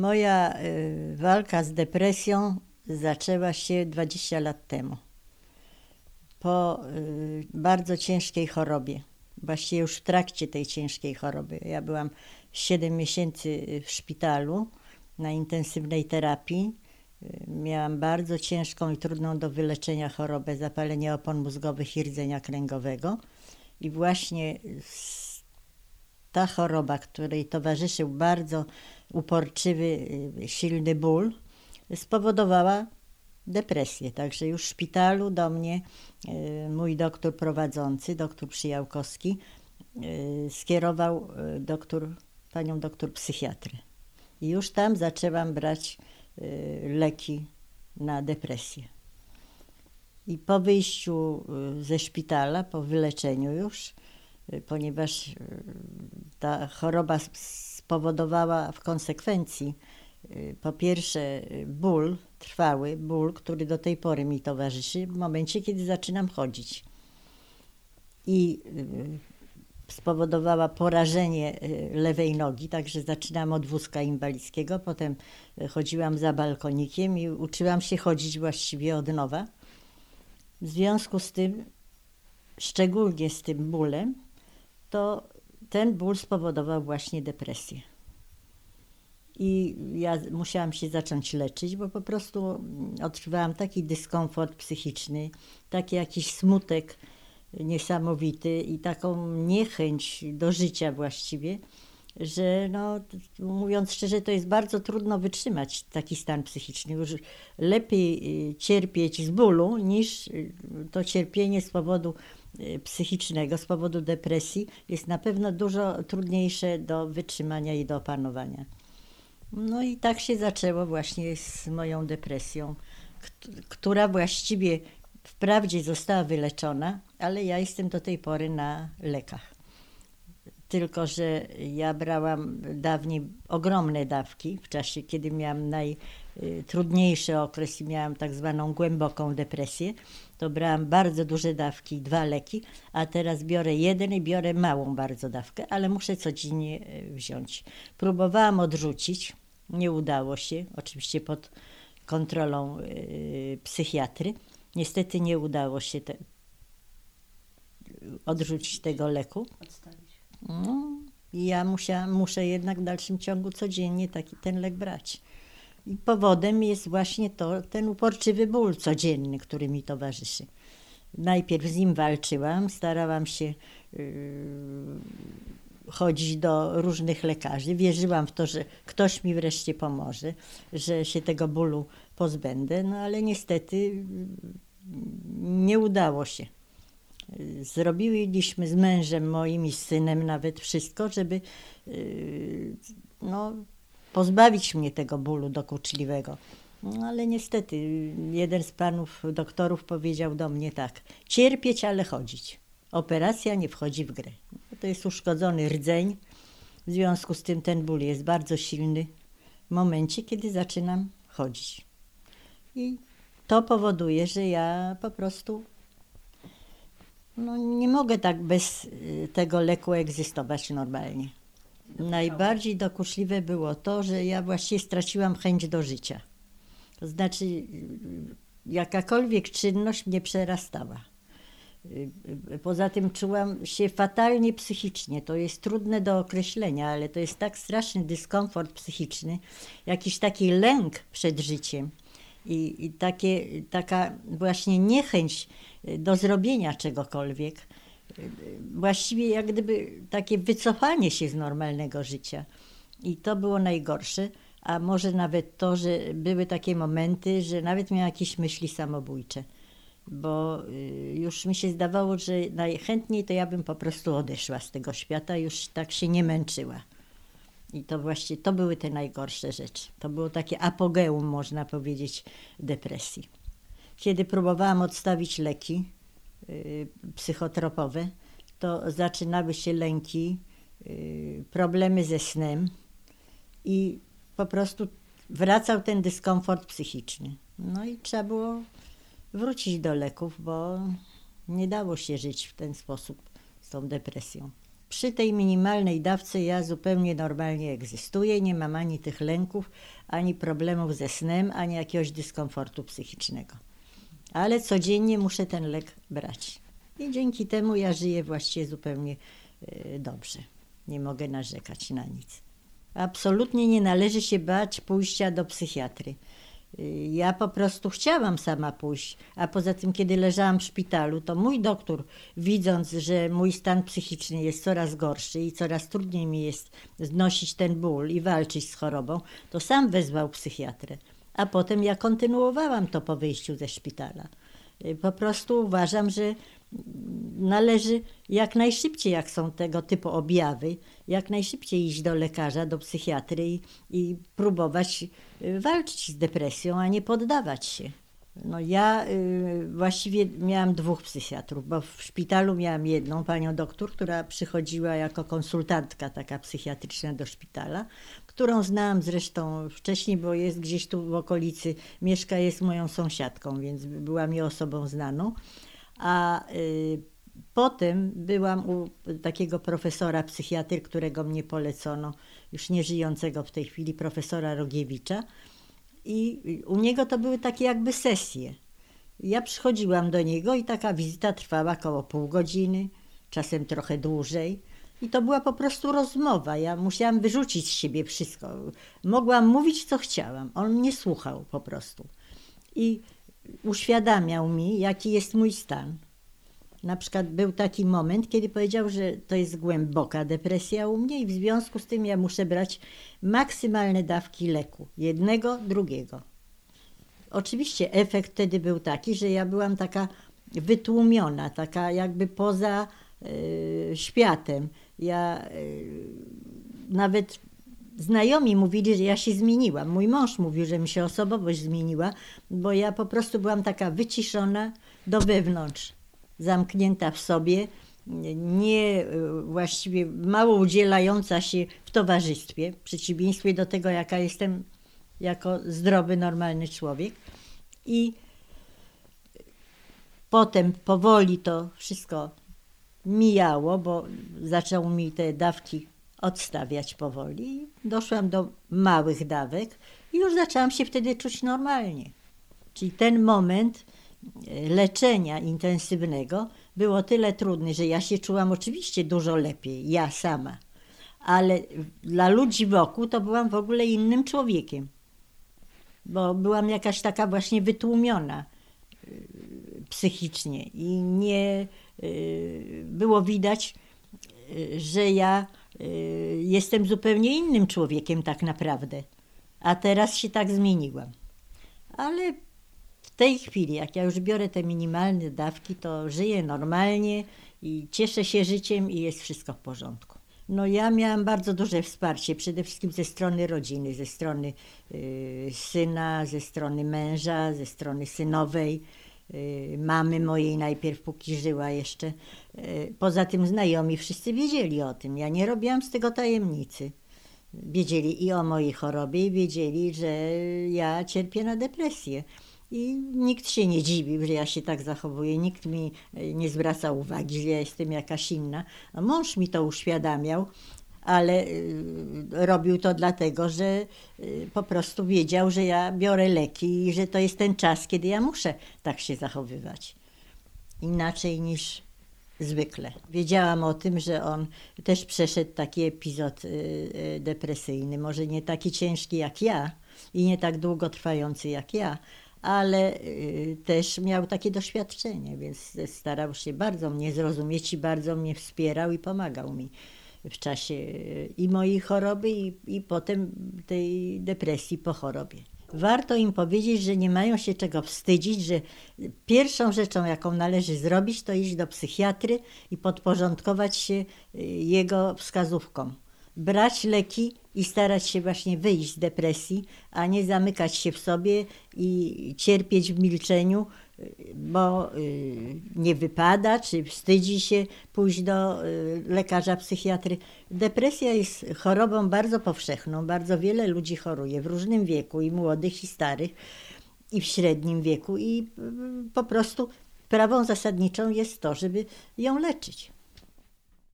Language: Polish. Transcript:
Moja walka z depresją zaczęła się 20 lat temu. Po bardzo ciężkiej chorobie. Właściwie już w trakcie tej ciężkiej choroby. Ja byłam 7 miesięcy w szpitalu na intensywnej terapii. Miałam bardzo ciężką i trudną do wyleczenia chorobę zapalenia opon mózgowych i rdzenia kręgowego. I właśnie ta choroba, której towarzyszył bardzo uporczywy, silny ból, spowodowała depresję. Także już w szpitalu do mnie mój doktor prowadzący, doktor Przyjałkowski, skierował panią doktor psychiatry. I już tam zaczęłam brać leki na depresję. I po wyjściu ze szpitala, po wyleczeniu już, ponieważ ta choroba spowodowała w konsekwencji po pierwsze ból, trwały ból, który do tej pory mi towarzyszy w momencie, kiedy zaczynam chodzić. I spowodowała porażenie lewej nogi, także zaczynałam od wózka inwalidzkiego, potem chodziłam za balkonikiem i uczyłam się chodzić właściwie od nowa. W związku z tym, szczególnie z tym bólem, to ten ból spowodował właśnie depresję. I ja musiałam się zacząć leczyć, bo po prostu odczuwałam taki dyskomfort psychiczny, taki jakiś smutek niesamowity i taką niechęć do życia właściwie, że no, mówiąc szczerze, to jest bardzo trudno wytrzymać taki stan psychiczny. Już lepiej cierpieć z bólu, niż to cierpienie z powodu psychicznego, z powodu depresji jest na pewno dużo trudniejsze do wytrzymania i do opanowania. No i tak się zaczęło właśnie z moją depresją, która właściwie wprawdzie została wyleczona, ale ja jestem do tej pory na lekach. Tylko że ja brałam dawniej ogromne dawki, w czasie kiedy miałam najtrudniejszy okres i miałam tak zwaną głęboką depresję, to brałam bardzo duże dawki, 2 leki, a teraz biorę jeden i biorę małą bardzo dawkę, ale muszę codziennie wziąć. Próbowałam odrzucić, nie udało się, oczywiście pod kontrolą psychiatry. Niestety nie udało się odrzucić tego leku. No, i ja muszę jednak w dalszym ciągu codziennie ten lek brać. I powodem jest właśnie ten uporczywy ból codzienny, który mi towarzyszy. Najpierw z nim walczyłam, starałam się chodzić do różnych lekarzy. Wierzyłam w to, że ktoś mi wreszcie pomoże, że się tego bólu pozbędę, no ale niestety nie udało się. Zrobiliśmy z mężem moim i z synem nawet wszystko, żeby pozbawić mnie tego bólu dokuczliwego. No ale niestety jeden z panów doktorów powiedział do mnie tak: cierpieć, ale chodzić. Operacja nie wchodzi w grę. To jest uszkodzony rdzeń, w związku z tym ten ból jest bardzo silny w momencie, kiedy zaczynam chodzić. I to powoduje, że ja po prostu nie mogę tak bez tego leku egzystować normalnie. Najbardziej dokuczliwe było to, że ja właściwie straciłam chęć do życia. To znaczy jakakolwiek czynność mnie przerastała. Poza tym czułam się fatalnie psychicznie. To jest trudne do określenia, ale to jest tak straszny dyskomfort psychiczny, jakiś taki lęk przed życiem i taka właśnie niechęć do zrobienia czegokolwiek. Właściwie jak gdyby takie wycofanie się z normalnego życia. I to było najgorsze, a może nawet to, że były takie momenty, że nawet miałam jakieś myśli samobójcze. Bo już mi się zdawało, że najchętniej to ja bym po prostu odeszła z tego świata, już tak się nie męczyła. I to właśnie, to były te najgorsze rzeczy. To było takie apogeum, można powiedzieć, depresji. Kiedy próbowałam odstawić leki psychotropowe, to zaczynały się lęki, problemy ze snem i po prostu wracał ten dyskomfort psychiczny. No i trzeba było wrócić do leków, bo nie dało się żyć w ten sposób z tą depresją. przy tej minimalnej dawce ja zupełnie normalnie egzystuję, nie mam ani tych lęków, ani problemów ze snem, ani jakiegoś dyskomfortu psychicznego. Ale codziennie muszę ten lek brać. I dzięki temu ja żyję właściwie zupełnie dobrze. Nie mogę narzekać na nic. Absolutnie nie należy się bać pójścia do psychiatry. Ja po prostu chciałam sama pójść, a poza tym, kiedy leżałam w szpitalu, to mój doktor, widząc, że mój stan psychiczny jest coraz gorszy i coraz trudniej mi jest znosić ten ból i walczyć z chorobą, to sam wezwał psychiatrę. A potem ja kontynuowałam to po wyjściu ze szpitala. Po prostu uważam, że należy jak najszybciej, jak są tego typu objawy, jak najszybciej iść do lekarza, do psychiatry i próbować walczyć z depresją, a nie poddawać się. No ja właściwie miałam 2 psychiatrów, bo w szpitalu miałam jedną panią doktor, która przychodziła jako konsultantka taka psychiatryczna do szpitala, którą znałam zresztą wcześniej, bo jest gdzieś tu w okolicy, mieszka, jest moją sąsiadką, więc była mi osobą znaną. A potem byłam u takiego profesora psychiatry, którego mnie polecono, już nieżyjącego w tej chwili, profesora Rogiewicza. I u niego to były takie jakby sesje. Ja przychodziłam do niego i taka wizyta trwała około pół godziny, czasem trochę dłużej. I to była po prostu rozmowa. Ja musiałam wyrzucić z siebie wszystko. Mogłam mówić, co chciałam. On mnie słuchał po prostu. I uświadamiał mi, jaki jest mój stan. Na przykład był taki moment, kiedy powiedział, że to jest głęboka depresja u mnie i w związku z tym ja muszę brać maksymalne dawki leku. Jednego, drugiego. Oczywiście efekt wtedy był taki, że ja byłam taka wytłumiona, taka jakby poza światem. Ja nawet znajomi mówili, że ja się zmieniłam. Mój mąż mówił, że mi się osobowość zmieniła, bo ja po prostu byłam taka wyciszona do wewnątrz, zamknięta w sobie, nie właściwie mało udzielająca się w towarzystwie, w przeciwieństwie do tego, jaka jestem jako zdrowy, normalny człowiek. I potem powoli to wszystko mijało, bo zaczęło mi te dawki odstawiać powoli. Doszłam do małych dawek i już zaczęłam się wtedy czuć normalnie. Czyli ten moment leczenia intensywnego było tyle trudny, że ja się czułam oczywiście dużo lepiej, ja sama. Ale dla ludzi wokół to byłam w ogóle innym człowiekiem. Bo byłam jakaś taka właśnie wytłumiona psychicznie i nie było widać, że ja jestem zupełnie innym człowiekiem tak naprawdę. A teraz się tak zmieniłam. Ale w tej chwili, jak ja już biorę te minimalne dawki, to żyję normalnie i cieszę się życiem i jest wszystko w porządku. No ja miałam bardzo duże wsparcie, przede wszystkim ze strony rodziny, ze strony syna, ze strony męża, ze strony synowej, mamy mojej najpierw, póki żyła jeszcze. Poza tym znajomi wszyscy wiedzieli o tym, ja nie robiłam z tego tajemnicy. Wiedzieli i o mojej chorobie i wiedzieli, że ja cierpię na depresję. I nikt się nie dziwił, że ja się tak zachowuję, nikt mi nie zwraca uwagi, że ja jestem jakaś inna. No, mąż mi to uświadamiał, ale robił to dlatego, że po prostu wiedział, że ja biorę leki i że to jest ten czas, kiedy ja muszę tak się zachowywać. Inaczej niż zwykle. Wiedziałam o tym, że on też przeszedł taki epizod depresyjny, może nie taki ciężki jak ja i nie tak długotrwający jak ja, ale też miał takie doświadczenie, więc starał się bardzo mnie zrozumieć i bardzo mnie wspierał i pomagał mi w czasie i mojej choroby i potem tej depresji po chorobie. Warto im powiedzieć, że nie mają się czego wstydzić, że pierwszą rzeczą, jaką należy zrobić, to iść do psychiatry i podporządkować się jego wskazówkom. Brać leki i starać się właśnie wyjść z depresji, a nie zamykać się w sobie i cierpieć w milczeniu, bo nie wypada, czy wstydzi się pójść do lekarza psychiatry. Depresja jest chorobą bardzo powszechną, bardzo wiele ludzi choruje w różnym wieku, i młodych, i starych, i w średnim wieku, i po prostu sprawą zasadniczą jest to, żeby ją leczyć.